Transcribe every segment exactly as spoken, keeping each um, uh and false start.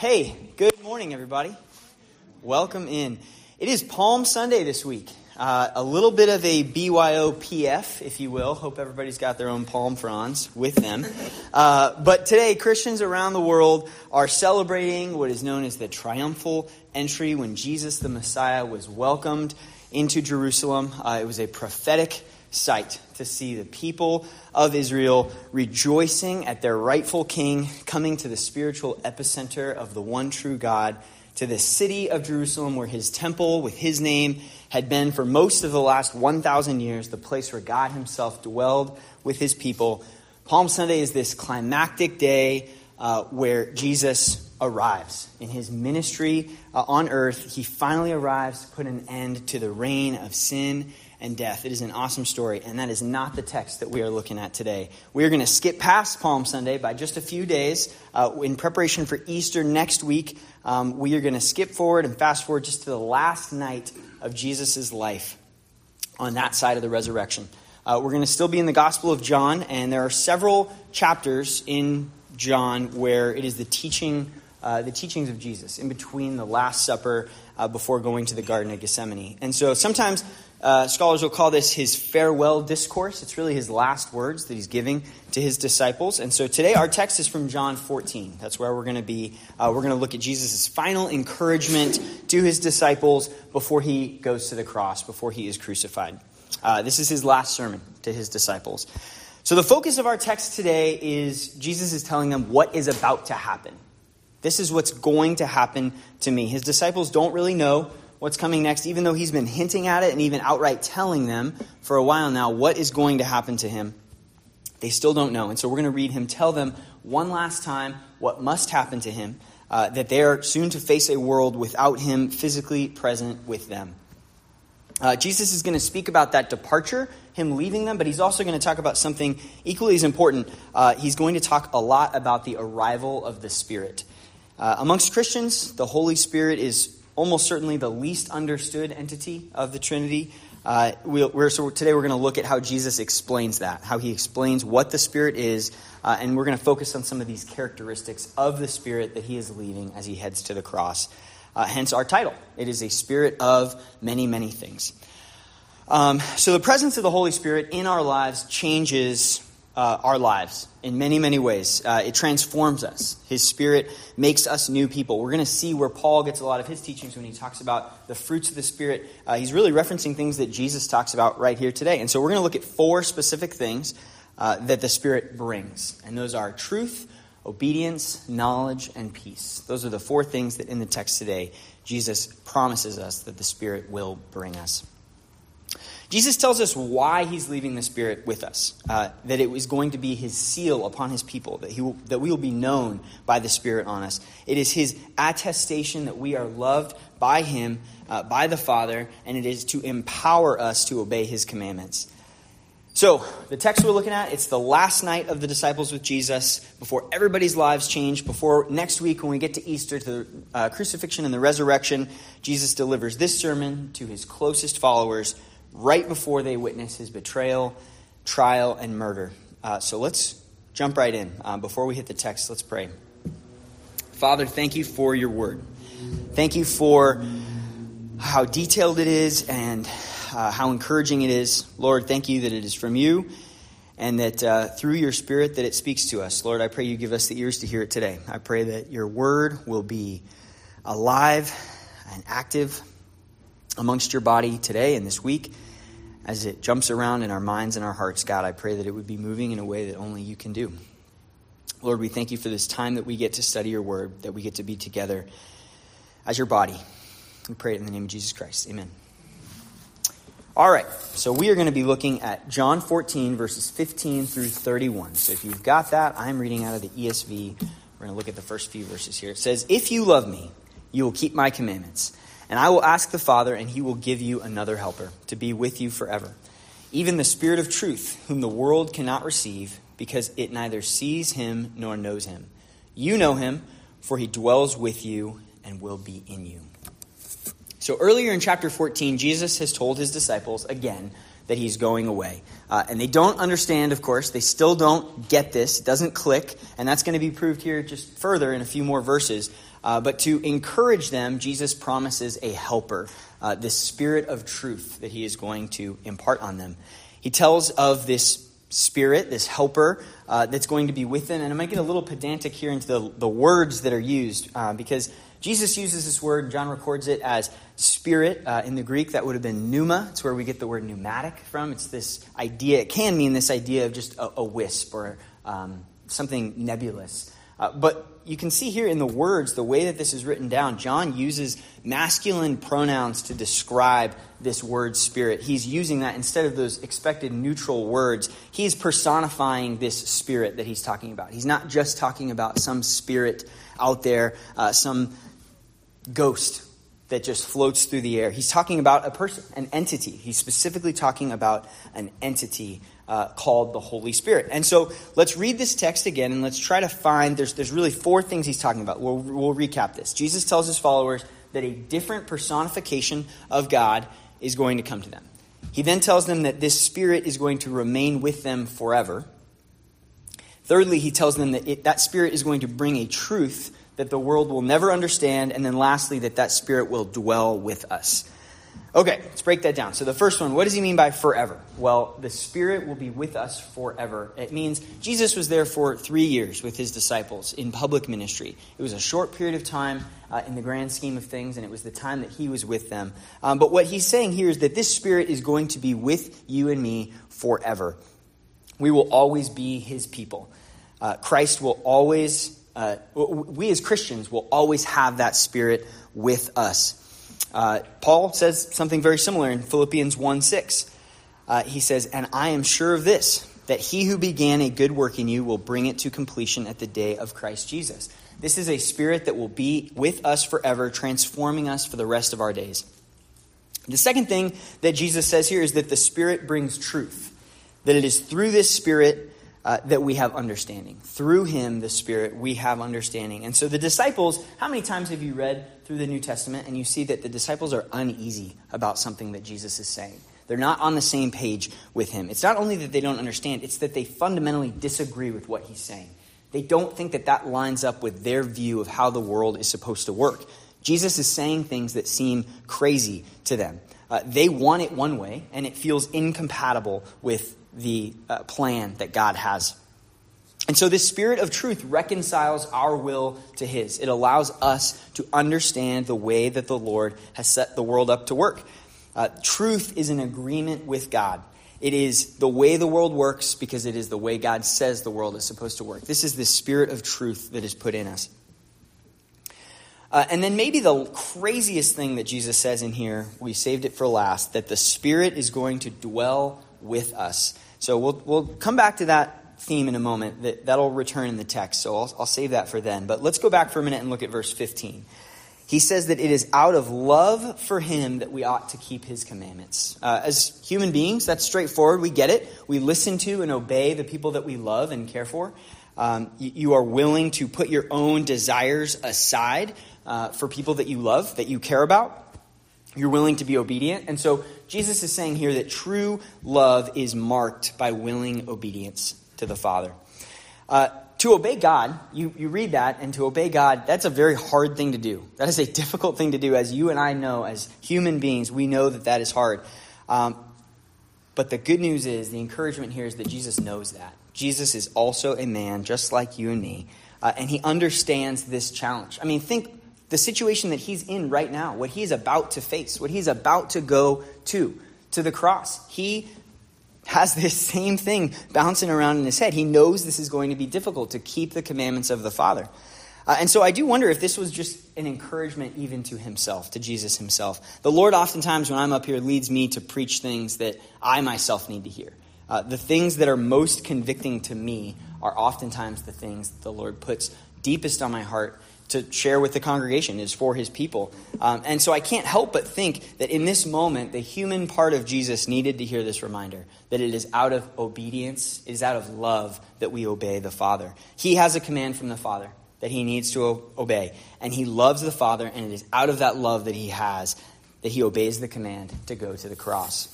Hey, good morning, everybody. Welcome in. It is Palm Sunday this week. Uh, a little bit of a B Y O P F, if you will. Hope everybody's got their own palm fronds with them. Uh, but today, Christians around the world are celebrating what is known as the triumphal entry when Jesus the Messiah was welcomed into Jerusalem. Uh, it was a prophetic sight to see the people of Israel rejoicing at their rightful king, coming to the spiritual epicenter of the one true God, to the city of Jerusalem where his temple with his name had been for most of the last one thousand years, the place where God himself dwelled with his people. Palm Sunday is this climactic day uh, where Jesus arrives in his ministry uh, on earth. He finally arrives to put an end to the reign of sin and death. It is an awesome story, and that is not the text that we are looking at today. We are going to skip past Palm Sunday by just a few days. Uh, in preparation for Easter next week, um, we are going to skip forward and fast forward just to the last night of Jesus' life on that side of the resurrection. Uh, we're going to still be in the Gospel of John, and there are several chapters in John where it is the teaching, uh, the teachings of Jesus in between the Last Supper uh, before going to the Garden of Gethsemane. And so sometimes Uh, scholars will call this his farewell discourse. It's really his last words that he's giving to his disciples. And so today our text is from John fourteen. That's where we're going to be. Uh, we're going to look at Jesus' final encouragement to his disciples before he goes to the cross, before he is crucified. Uh, this is his last sermon to his disciples. So the focus of our text today is Jesus is telling them what is about to happen. This is what's going to happen to me. His disciples don't really know what's coming next, even though he's been hinting at it and even outright telling them for a while now what is going to happen to him. They still don't know. And so we're going to read him tell them one last time what must happen to him, uh, that they are soon to face a world without him physically present with them. Uh, Jesus is going to speak about that departure, him leaving them, but he's also going to talk about something equally as important. Uh, he's going to talk a lot about the arrival of the Spirit. Uh, amongst Christians, the Holy Spirit is almost certainly the least understood entity of the Trinity. Uh, we'll, we're, so today we're going to look at how Jesus explains that, how he explains what the Spirit is, uh, and we're going to focus on some of these characteristics of the Spirit that he is leaving as he heads to the cross. Uh, hence our title. It is a spirit of many, many things. Um, so the presence of the Holy Spirit in our lives changes uh, our lives in many, many ways. Uh, it transforms us. His Spirit makes us new people. We're going to see where Paul gets a lot of his teachings when he talks about the fruits of the Spirit. Uh, he's really referencing things that Jesus talks about right here today. And so we're going to look at four specific things uh, that the Spirit brings. And those are truth, obedience, knowledge, and peace. Those are the four things that in the text today, Jesus promises us that the Spirit will bring us. Jesus tells us why he's leaving the Spirit with us, uh, that it was going to be his seal upon his people, that he will, that we will be known by the Spirit on us. It is his attestation that we are loved by him, uh, by the Father, and it is to empower us to obey his commandments. So, the text we're looking at, it's the last night of the disciples with Jesus, before everybody's lives change, before next week when we get to Easter, to the uh, crucifixion and the resurrection, Jesus delivers this sermon to his closest followers right before they witness his betrayal, trial, and murder. Uh, so let's jump right in. Uh, before we hit the text, let's pray. Father, thank you for your word. Thank you for how detailed it is and uh, how encouraging it is. Lord, thank you that it is from you and that uh, through your Spirit that it speaks to us. Lord, I pray you give us the ears to hear it today. I pray that your word will be alive and active amongst your body today and this week as it jumps around in our minds and our hearts. God, I pray that it would be moving in a way that only you can do. Lord, we thank you for this time that we get to study your word, that we get to be together as your body. We pray it in the name of Jesus Christ. Amen. All right, so we are going to be looking at John fourteen, verses fifteen through thirty-one. So if you've got that, I'm reading out of the E S V. We're going to look at the first few verses here. It says, "If you love me, you will keep my commandments. And I will ask the Father, and he will give you another helper to be with you forever. Even the Spirit of truth, whom the world cannot receive, because it neither sees him nor knows him. You know him, for he dwells with you and will be in you." So earlier in chapter fourteen, Jesus has told his disciples again that he's going away. Uh, and they don't understand, of course. They still don't get this. It doesn't click. And that's going to be proved here just further in a few more verses. Uh, but to encourage them, Jesus promises a helper, uh, this Spirit of truth that he is going to impart on them. He tells of this Spirit, this helper, uh, that's going to be with them. And I might get a little pedantic here into the, the words that are used, uh, because Jesus uses this word, John records it as spirit. Uh, in the Greek, that would have been pneuma. It's where we get the word pneumatic from. It's this idea, it can mean this idea of just a, a wisp or um, something nebulous. Uh, but you can see here in the words, the way that this is written down, John uses masculine pronouns to describe this word spirit. He's using that instead of those expected neutral words. He's personifying this spirit that he's talking about. He's not just talking about some spirit out there, uh, some ghost that just floats through the air. He's talking about a person, an entity. He's specifically talking about an entity uh, called the Holy Spirit. And so let's read this text again and let's try to find, there's there's really four things he's talking about. We'll, we'll recap this. Jesus tells his followers that a different personification of God is going to come to them. He then tells them that this Spirit is going to remain with them forever. Thirdly, he tells them that it, that Spirit is going to bring a truth that the world will never understand. And then lastly, that that Spirit will dwell with us. Okay, let's break that down. So the first one, what does he mean by forever? Well, the Spirit will be with us forever. It means Jesus was there for three years with his disciples in public ministry. It was a short period of time uh, in the grand scheme of things, and it was the time that he was with them. Um, but what he's saying here is that this Spirit is going to be with you and me forever. We will always be his people. Uh, Christ will always... Uh, we as Christians will always have that Spirit with us. Uh, Paul says something very similar in Philippians one six. Uh, he says, "And I am sure of this, that he who began a good work in you will bring it to completion at the day of Christ Jesus." This is a Spirit that will be with us forever, transforming us for the rest of our days. The second thing that Jesus says here is that the Spirit brings truth. That it is through this Spirit Uh, that we have understanding. Through him, the Spirit, we have understanding. And so the disciples, how many times have you read through the New Testament and you see that the disciples are uneasy about something that Jesus is saying? They're not on the same page with him. It's not only that they don't understand, it's that they fundamentally disagree with what he's saying. They don't think that that lines up with their view of how the world is supposed to work. Jesus is saying things that seem crazy to them. Uh, they want it one way, and it feels incompatible with the uh, plan that God has. And so this Spirit of truth reconciles our will to his. It allows us to understand the way that the Lord has set the world up to work. Uh, truth is an agreement with God. It is the way the world works because it is the way God says the world is supposed to work. This is the Spirit of truth that is put in us. Uh, and then maybe the craziest thing that Jesus says in here, we saved it for last, that the Spirit is going to dwell with us. So we'll we'll come back to that theme in a moment. That, that'll return in the text, so I'll, I'll save that for then. But let's go back for a minute and look at verse fifteen. He says that it is out of love for him that we ought to keep his commandments. Uh, as human beings, that's straightforward. We get it. We listen to and obey the people that we love and care for. Um, you, you are willing to put your own desires aside uh, for people that you love, that you care about. You're willing to be obedient. And so Jesus is saying here that true love is marked by willing obedience to the Father. Uh, to obey God, you, you read that, and to obey God, that's a very hard thing to do. That is a difficult thing to do. As you and I know, as human beings, we know that that is hard. Um, but the good news is, the encouragement here is that Jesus knows that. Jesus is also a man just like you and me, uh, and he understands this challenge. I mean, think the situation that he's in right now, what he's about to face, what he's about to go to, to the cross. He has this same thing bouncing around in his head. He knows this is going to be difficult to keep the commandments of the Father. Uh, and so I do wonder if this was just an encouragement even to himself, to Jesus himself. The Lord oftentimes when I'm up here leads me to preach things that I myself need to hear. Uh, the things that are most convicting to me are oftentimes the things that the Lord puts deepest on my heart to share with the congregation, is for his people. Um, and so I can't help but think that in this moment, the human part of Jesus needed to hear this reminder, that it is out of obedience, it is out of love that we obey the Father. He has a command from the Father that he needs to o- obey. And he loves the Father, and it is out of that love that he has that he obeys the command to go to the cross.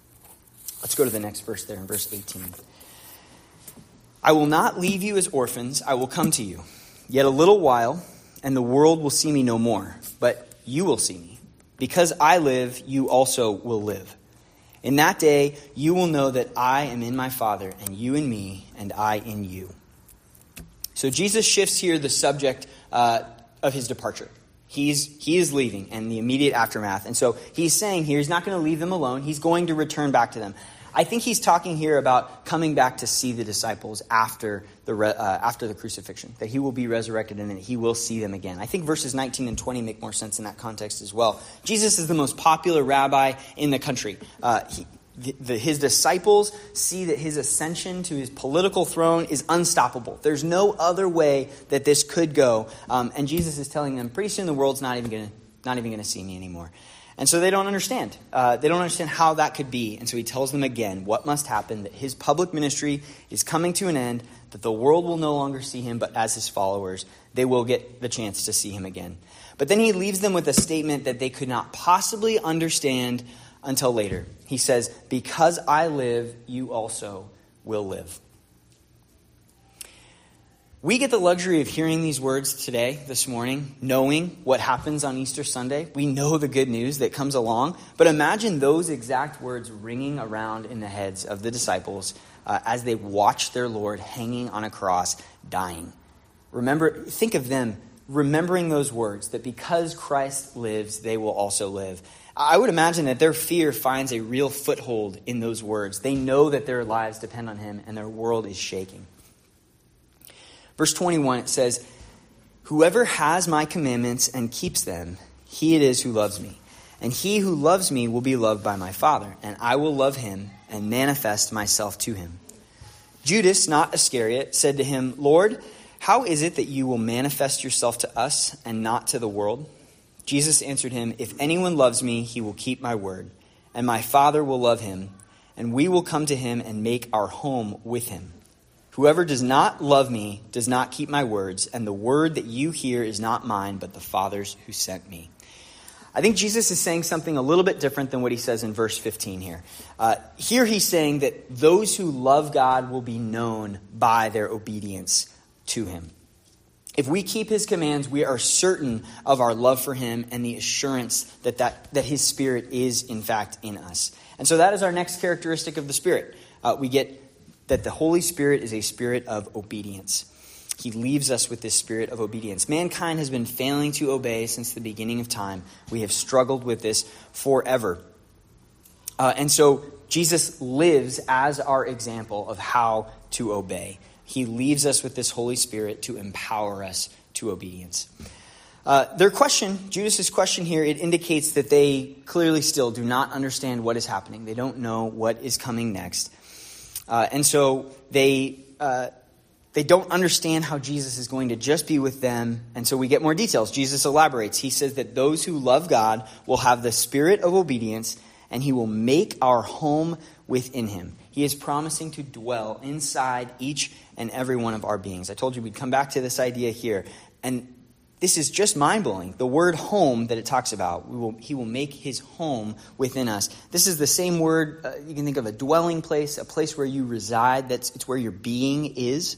Let's go to the next verse there in verse eighteen. "I will not leave you as orphans, I will come to you. Yet a little while, and the world will see me no more, but you will see me. Because I live, you also will live. In that day, you will know that I am in my Father, and you in me, and I in you." So Jesus shifts here the subject uh, of his departure. He's he is leaving and the immediate aftermath. And so he's saying here, he's not going to leave them alone. He's going to return back to them. I think he's talking here about coming back to see the disciples after the re, uh, after the crucifixion, that he will be resurrected and that he will see them again. I think verses nineteen and twenty make more sense in that context as well. Jesus is the most popular rabbi in the country. Uh, he, the, the, his disciples see that his ascension to his political throne is unstoppable. There's no other way that this could go. Um, and Jesus is telling them, pretty soon the world's not even going to not even going to see me anymore. And so they don't understand. Uh, they don't understand how that could be. And so he tells them again what must happen, that his public ministry is coming to an end, that the world will no longer see him, but as his followers, they will get the chance to see him again. But then he leaves them with a statement that they could not possibly understand until later. He says, "Because I live, you also will live." We get the luxury of hearing these words today, this morning, knowing what happens on Easter Sunday. We know the good news that comes along. But imagine those exact words ringing around in the heads of the disciples uh, as they watch their Lord hanging on a cross, dying. Remember, think of them remembering those words, that because Christ lives, they will also live. I would imagine that their fear finds a real foothold in those words. They know that their lives depend on him and their world is shaking. Verse twenty-one, it says, "Whoever has my commandments and keeps them, he it is who loves me. And he who loves me will be loved by my Father, and I will love him and manifest myself to him." Judas, not Iscariot, said to him, "Lord, how is it that you will manifest yourself to us and not to the world?" Jesus answered him, "If anyone loves me, he will keep my word, and my Father will love him, and we will come to him and make our home with him. Whoever does not love me does not keep my words, and the word that you hear is not mine, but the Father's who sent me." I think Jesus is saying something a little bit different than what he says in verse fifteen here. Uh, here he's saying that those who love God will be known by their obedience to him. If we keep his commands, we are certain of our love for him and the assurance that, that, that his Spirit is, in fact, in us. And so that is our next characteristic of the Spirit. Uh, we get that the Holy Spirit is a spirit of obedience. He leaves us with this spirit of obedience. Mankind has been failing to obey since the beginning of time. We have struggled with this forever. Uh, and so Jesus lives as our example of how to obey. He leaves us with this Holy Spirit to empower us to obedience. Uh, their question, Judas's question here, it indicates that they clearly still do not understand what is happening. They don't know what is coming next. Uh, and so they uh, they don't understand how Jesus is going to just be with them. And so we get more details. Jesus elaborates. He says that those who love God will have the spirit of obedience, and he will make our home within him. He is promising to dwell inside each and every one of our beings. I told you we'd come back to this idea here. And this is just mind-blowing. The word home that it talks about, we will, he will make his home within us. This is the same word, uh, you can think of a dwelling place, a place where you reside. That's it's where your being is.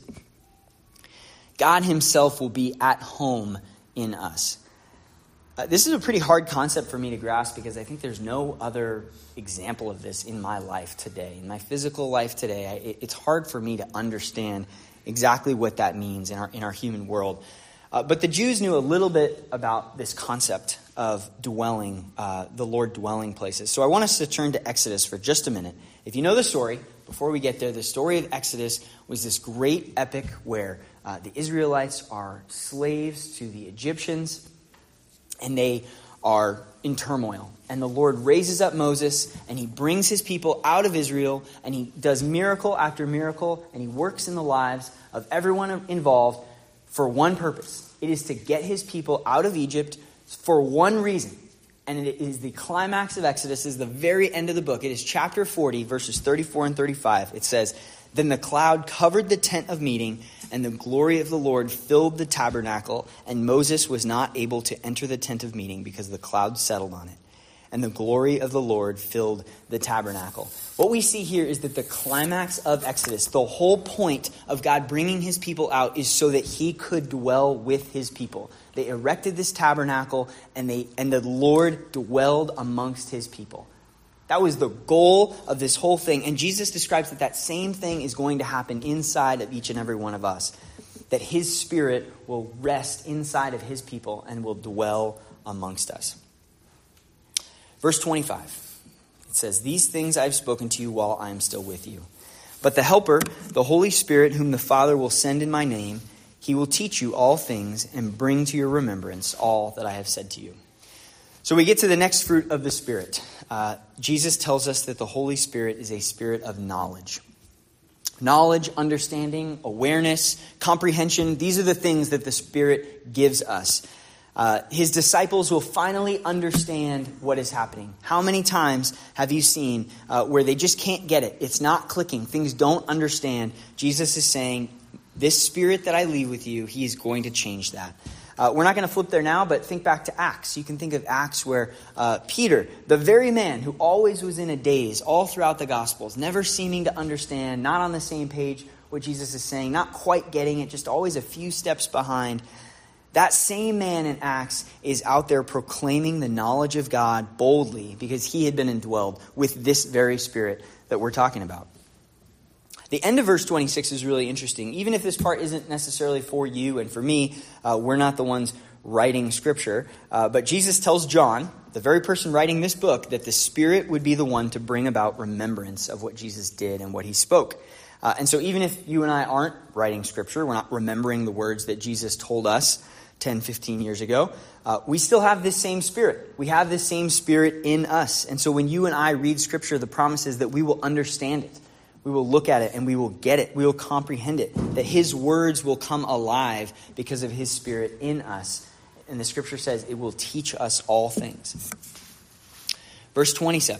God himself will be at home in us. Uh, this is a pretty hard concept for me to grasp because I think there's no other example of this in my life today. In my physical life today, I, it, it's hard for me to understand exactly what that means in our in our human world. Uh, but the Jews knew a little bit about this concept of dwelling, uh, the Lord dwelling places. So I want us to turn to Exodus for just a minute. If you know the story, before we get there, the story of Exodus was this great epic where uh, the Israelites are slaves to the Egyptians, and they are in turmoil. And the Lord raises up Moses, and he brings his people out of Israel, and he does miracle after miracle, and he works in the lives of everyone involved for one purpose. It is to get his people out of Egypt for one reason. And it is the climax of Exodus, is the very end of the book. It is chapter forty, verses thirty-four and thirty-five. It says, "Then the cloud covered the tent of meeting, and the glory of the Lord filled the tabernacle, and Moses was not able to enter the tent of meeting because the cloud settled on it. and the glory of the Lord filled the tabernacle. What we see here is that the climax of Exodus, the whole point of God bringing his people out, is so that he could dwell with his people. They erected this tabernacle, and they and the Lord dwelled amongst his people. That was the goal of this whole thing. And Jesus describes that that same thing is going to happen inside of each and every one of us. That his Spirit will rest inside of his people and will dwell amongst us. Verse twenty-five. It says, "These things I have spoken to you while I am still with you. But the Helper, the Holy Spirit, whom the Father will send in my name, he will teach you all things and bring to your remembrance all that I have said to you." So we get to the next fruit of the Spirit. Uh, Jesus tells us that the Holy Spirit is a spirit of knowledge. Knowledge, understanding, awareness, comprehension, these are the things that the Spirit gives us. Uh, his disciples will finally understand what is happening. How many times have you seen uh, where they just can't get it? It's not clicking. Things don't understand. Jesus is saying, this Spirit that I leave with you, he is going to change that. Uh, we're not going to flip there now, but think back to Acts. You can think of Acts where uh, Peter, the very man who always was in a daze all throughout the Gospels, never seeming to understand, not on the same page what Jesus is saying, not quite getting it, just always a few steps behind. That same man in Acts is out there proclaiming the knowledge of God boldly because he had been indwelled with this very Spirit that we're talking about. The end of verse twenty-six is really interesting. Even if this part isn't necessarily for you and for me, uh, we're not the ones writing Scripture. Uh, but Jesus tells John, the very person writing this book, that the Spirit would be the one to bring about remembrance of what Jesus did and what he spoke. Uh, and so even if you and I aren't writing Scripture, we're not remembering the words that Jesus told us ten, fifteen years ago, uh, we still have this same Spirit. We have this same Spirit in us. And so when you and I read Scripture, the promise is that we will understand it. We will look at it and we will get it. We will comprehend it. That his words will come alive because of his Spirit in us. And the Scripture says it will teach us all things. Verse twenty-seven.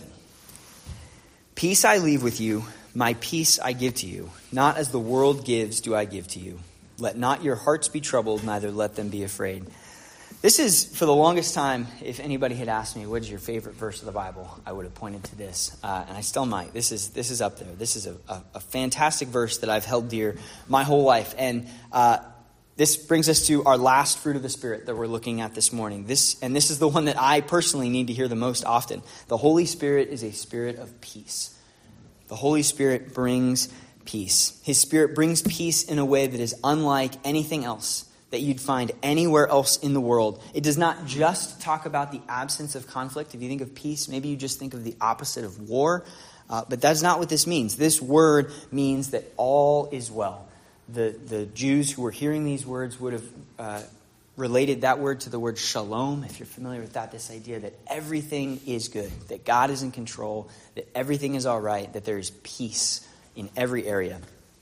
"Peace I leave with you, my peace I give to you. Not as the world gives do I give to you. Let not your hearts be troubled, neither let them be afraid." This is, for the longest time, if anybody had asked me, what is your favorite verse of the Bible, I would have pointed to this. Uh, and I still might. This is this is up there. This is a, a, a fantastic verse that I've held dear my whole life. And uh, this brings us to our last fruit of the Spirit that we're looking at this morning. This And this is the one that I personally need to hear the most often. The Holy Spirit is a spirit of peace. The Holy Spirit brings peace. His Spirit brings peace in a way that is unlike anything else that you'd find anywhere else in the world. It does not just talk about the absence of conflict. If you think of peace, maybe you just think of the opposite of war. Uh, but that's not what this means. This word means that all is well. The, the Jews who were hearing these words would have uh, related that word to the word shalom. If you're familiar with that, this idea that everything is good, that God is in control, that everything is all right, that there is peace in every area.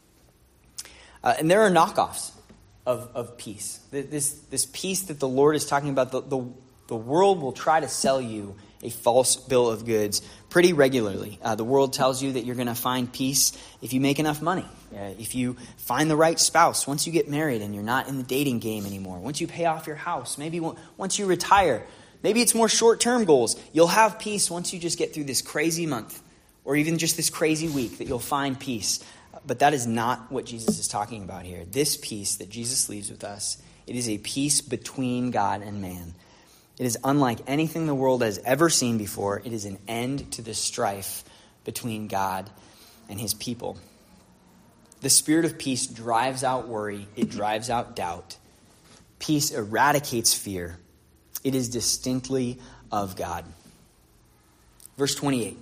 Uh, and there are knockoffs of, of peace. This, this peace that the Lord is talking about, the, the, the world will try to sell you a false bill of goods pretty regularly. Uh, the world tells you that you're going to find peace if you make enough money, uh, if you find the right spouse, once you get married and you're not in the dating game anymore, once you pay off your house, maybe once you retire. Maybe it's more short-term goals. You'll have peace once you just get through this crazy month or even just this crazy week, that you'll find peace. But that is not what Jesus is talking about here. This peace that Jesus leaves with us, it is a peace between God and man. It is unlike anything the world has ever seen before. It is an end to the strife between God and his people. The spirit of peace drives out worry. It drives out doubt. Peace eradicates fear. It is distinctly of God. Verse twenty-eight.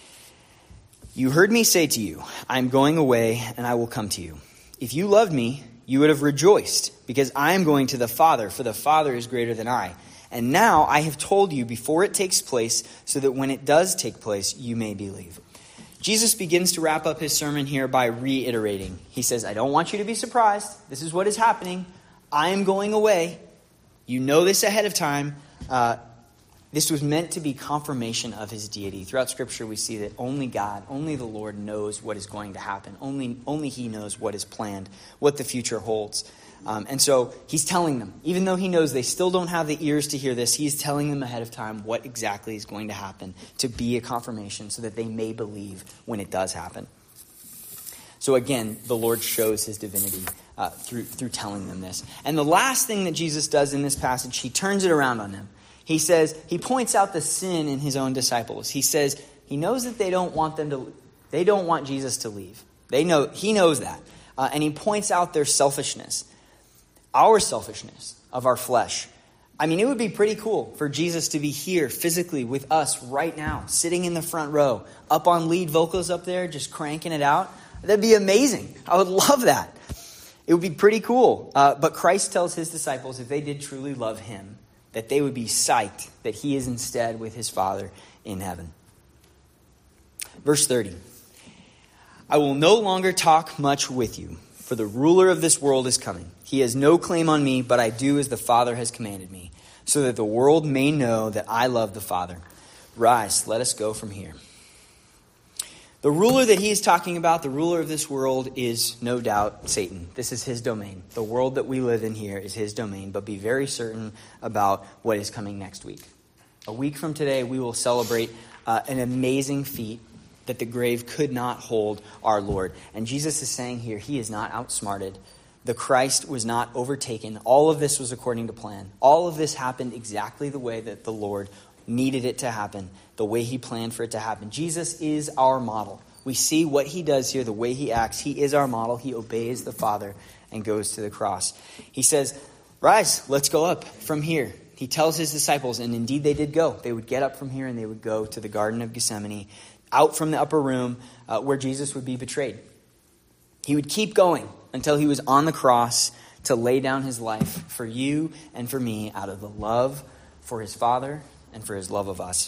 "You heard me say to you, I am going away and I will come to you. If you loved me, you would have rejoiced, because I am going to the Father, for the Father is greater than I. And now I have told you before it takes place, so that when it does take place, you may believe." Jesus begins to wrap up his sermon here by reiterating. He says, I don't want you to be surprised. This is what is happening. I am going away. You know this ahead of time. Uh, This was meant to be confirmation of his deity. Throughout Scripture, we see that only God, only the Lord knows what is going to happen. Only, only he knows what is planned, what the future holds. Um, and so he's telling them, even though he knows they still don't have the ears to hear this, he's telling them ahead of time what exactly is going to happen to be a confirmation so that they may believe when it does happen. So again, the Lord shows his divinity uh, through, through telling them this. And the last thing that Jesus does in this passage, he turns it around on them. He says, he points out the sin in his own disciples. He says, he knows that they don't want them to, they don't want Jesus to leave. They know, he knows that. Uh, and he points out their selfishness. Our selfishness of our flesh. I mean, it would be pretty cool for Jesus to be here physically with us right now, sitting in the front row, up on lead vocals up there, just cranking it out. That'd be amazing. I would love that. It would be pretty cool. Uh, but Christ tells his disciples, if they did truly love him, that they would be psyched that he is instead with his Father in heaven. Verse thirty. I will no longer talk much with you, for the ruler of this world is coming. He has no claim on me, but I do as the Father has commanded me, so that the world may know that I love the Father. Rise, let us go from here. The ruler that he is talking about, the ruler of this world, is no doubt Satan. This is his domain. The world that we live in here is his domain, but be very certain about what is coming next week. A week from today, we will celebrate uh, an amazing feat that the grave could not hold our Lord. And Jesus is saying here, he is not outsmarted. The Christ was not overtaken. All of this was according to plan. All of this happened exactly the way that the Lord needed it to happen, the way he planned for it to happen. Jesus is our model. We see what he does here, the way he acts. He is our model. He obeys the Father and goes to the cross. He says, rise, let's go up from here. He tells his disciples, and indeed they did go. They would get up from here and they would go to the Garden of Gethsemane, out from the upper room uh, where Jesus would be betrayed. He would keep going until he was on the cross to lay down his life for you and for me out of the love for his Father and for his love of us.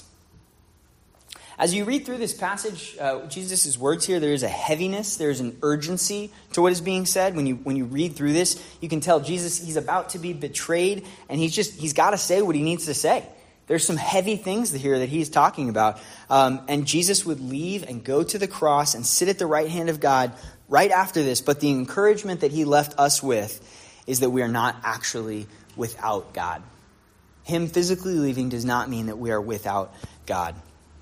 As you read through this passage, uh, Jesus' words here, there is a heaviness, there is an urgency to what is being said. When you when you read through this, you can tell Jesus, he's about to be betrayed, and he's just, he's got to say what he needs to say. There's some heavy things here that he's talking about. Um, and Jesus would leave and go to the cross and sit at the right hand of God right after this. But the encouragement that he left us with is that we are not actually without God. Him physically leaving does not mean that we are without God.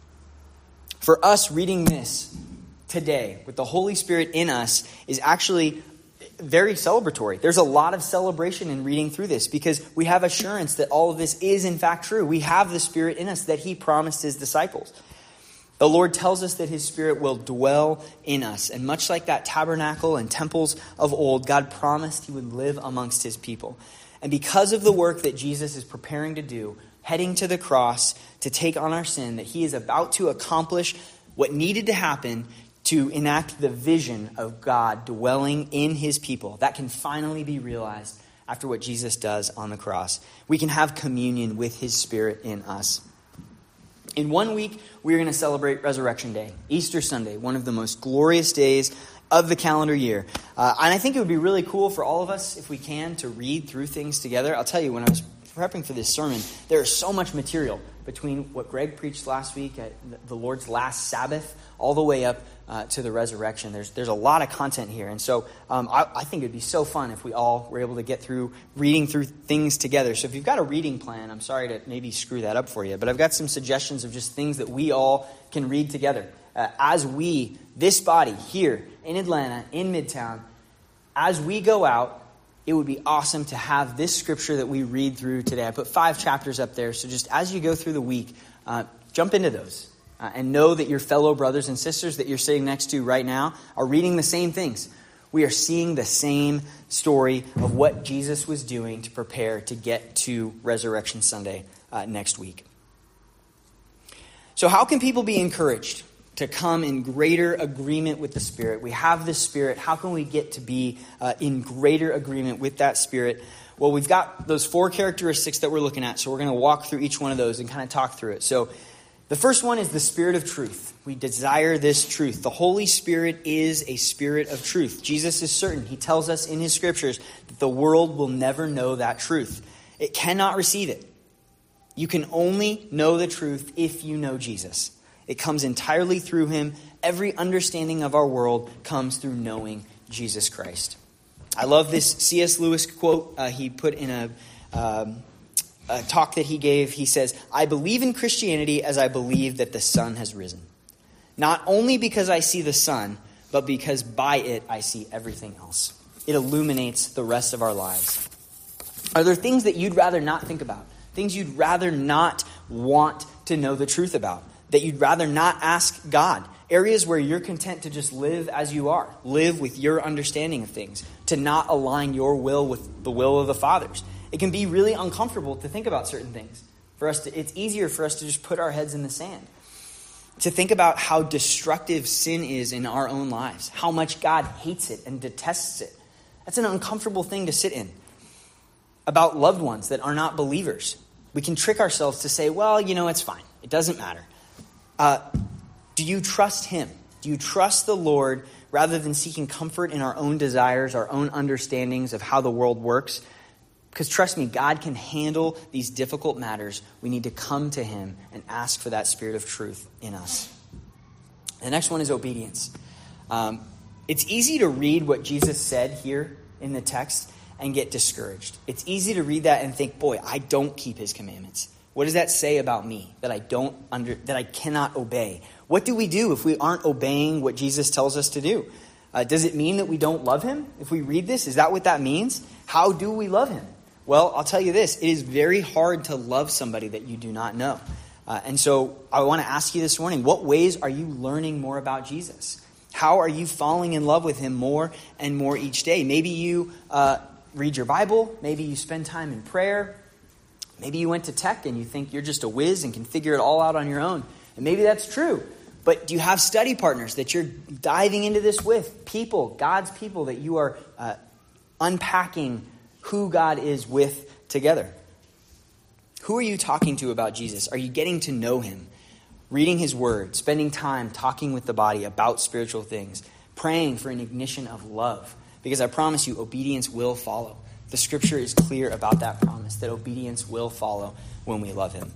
For us, reading this today with the Holy Spirit in us is actually very celebratory. There's a lot of celebration in reading through this because we have assurance that all of this is in fact true. We have the Spirit in us that he promised his disciples. The Lord tells us that his Spirit will dwell in us. And much like that tabernacle and temples of old, God promised he would live amongst his people. And because of the work that Jesus is preparing to do, heading to the cross to take on our sin, that he is about to accomplish what needed to happen to enact the vision of God dwelling in his people. That can finally be realized after what Jesus does on the cross. We can have communion with his Spirit in us. In one week, we're going to celebrate Resurrection Day, Easter Sunday, one of the most glorious days of the calendar year. Uh, and I think it would be really cool for all of us, if we can, to read through things together. I'll tell you, when I was prepping for this sermon, there is so much material between what Greg preached last week at the Lord's last Sabbath all the way up uh, to the resurrection. There's there's a lot of content here. And so um, I, I think it'd be so fun if we all were able to get through reading through things together. So if you've got a reading plan, I'm sorry to maybe screw that up for you, but I've got some suggestions of just things that we all can read together. Uh, as we, this body here in Atlanta, in Midtown, as we go out, it would be awesome to have this scripture that we read through today. I put five chapters up there. So just as you go through the week, uh, jump into those uh, and know that your fellow brothers and sisters that you're sitting next to right now are reading the same things. We are seeing the same story of what Jesus was doing to prepare to get to Resurrection Sunday uh, next week. So how can people be encouraged to come in greater agreement with the Spirit? We have the Spirit. How can we get to be uh, in greater agreement with that Spirit? Well, we've got those four characteristics that we're looking at, so we're going to walk through each one of those and kind of talk through it. So the first one is the Spirit of truth. We desire this truth. The Holy Spirit is a Spirit of truth. Jesus is certain. He tells us in his scriptures that the world will never know that truth. It cannot receive it. You can only know the truth if you know Jesus. It comes entirely through him. Every understanding of our world comes through knowing Jesus Christ. I love this C S Lewis quote uh, he put in a, um, a talk that he gave. He says, "I believe in Christianity as I believe that the sun has risen. Not only because I see the sun, but because by it I see everything else. It illuminates the rest of our lives." Are there things that you'd rather not think about? Things you'd rather not want to know the truth about? That you'd rather not ask God? Areas where you're content to just live as you are. Live with your understanding of things. To not align your will with the will of the Father's. It can be really uncomfortable to think about certain things. For us to, it's easier for us to just put our heads in the sand. To think about how destructive sin is in our own lives. How much God hates it and detests it. That's an uncomfortable thing to sit in. About loved ones that are not believers. We can trick ourselves to say, well, you know, it's fine. It doesn't matter. Uh, do you trust him? Do you trust the Lord rather than seeking comfort in our own desires, our own understandings of how the world works? Because trust me, God can handle these difficult matters. We need to come to him and ask for that spirit of truth in us. The next one is obedience. Um, it's easy to read what Jesus said here in the text and get discouraged. It's easy to read that and think, boy, I don't keep his commandments. What does that say about me that I don't under that I cannot obey? What do we do if we aren't obeying what Jesus tells us to do? Uh, does it mean that we don't love him? If we read this, is that what that means? How do we love him? Well, I'll tell you this. It is very hard to love somebody that you do not know. Uh, and so I want to ask you this morning, what ways are you learning more about Jesus? How are you falling in love with him more and more each day? Maybe you uh, read your Bible. Maybe you spend time in prayer. Maybe you went to tech and you think you're just a whiz and can figure it all out on your own. And maybe that's true. But do you have study partners that you're diving into this with? People, God's people that you are uh, unpacking who God is with together. Who are you talking to about Jesus? Are you getting to know him? Reading his word, spending time talking with the body about spiritual things, praying for an ignition of love. Because I promise you, obedience will follow. The scripture is clear about that promise, that obedience will follow when we love him.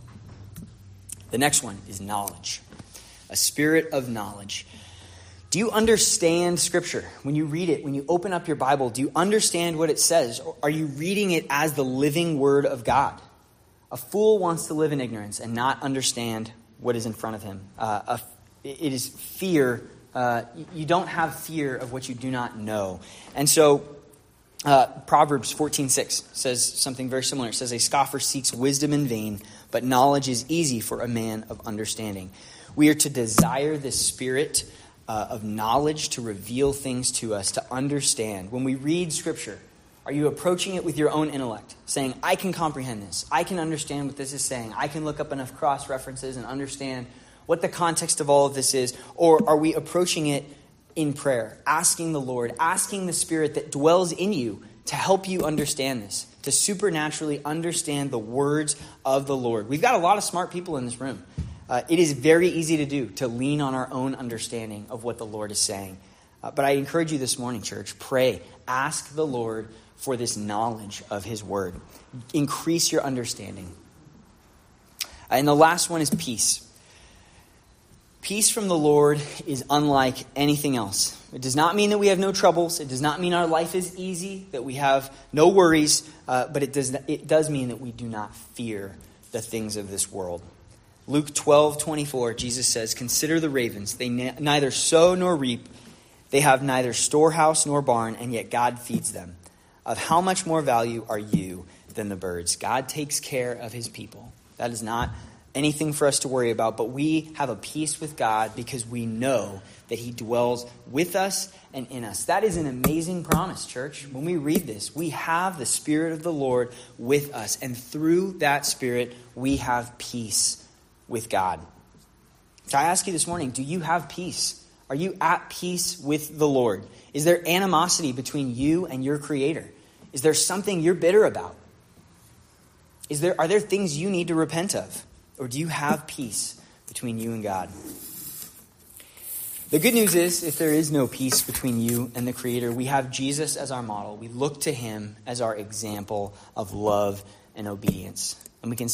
The next one is knowledge. A spirit of knowledge. Do you understand Scripture? When you read it, when you open up your Bible, do you understand what it says? Or are you reading it as the living word of God? A fool wants to live in ignorance and not understand what is in front of him. Uh, a, it is fear. Uh, you don't have fear of what you do not know. And so uh, Proverbs fourteen six says something very similar. It says, "A scoffer seeks wisdom in vain, but knowledge is easy for a man of understanding." We are to desire this spirit uh, of knowledge to reveal things to us, to understand. When we read Scripture, are you approaching it with your own intellect, saying, I can comprehend this, I can understand what this is saying, I can look up enough cross-references and understand what the context of all of this is? Or are we approaching it in prayer, asking the Lord, asking the Spirit that dwells in you to help you understand this, to supernaturally understand the words of the Lord? We've got a lot of smart people in this room. Uh, it is very easy to do, to lean on our own understanding of what the Lord is saying. Uh, but I encourage you this morning, church, pray. Ask the Lord for this knowledge of his word. Increase your understanding. Uh, and the last one is peace. Peace from the Lord is unlike anything else. It does not mean that we have no troubles. It does not mean our life is easy, that we have no worries. Uh, but it does, it does mean that we do not fear the things of this world. Luke twelve twenty-four, Jesus says, "Consider the ravens. They ne- neither sow nor reap. They have neither storehouse nor barn, and yet God feeds them. Of how much more value are you than the birds?" God takes care of his people. That is not anything for us to worry about, but we have a peace with God because we know that he dwells with us and in us. That is an amazing promise, church. When we read this, we have the Spirit of the Lord with us, and through that Spirit, we have peace with God. So I ask you this morning, do you have peace? Are you at peace with the Lord? Is there animosity between you and your Creator? Is there something you're bitter about? Is there are there things you need to repent of? Or do you have peace between you and God? The good news is, if there is no peace between you and the Creator, we have Jesus as our model. We look to him as our example of love and obedience. And we can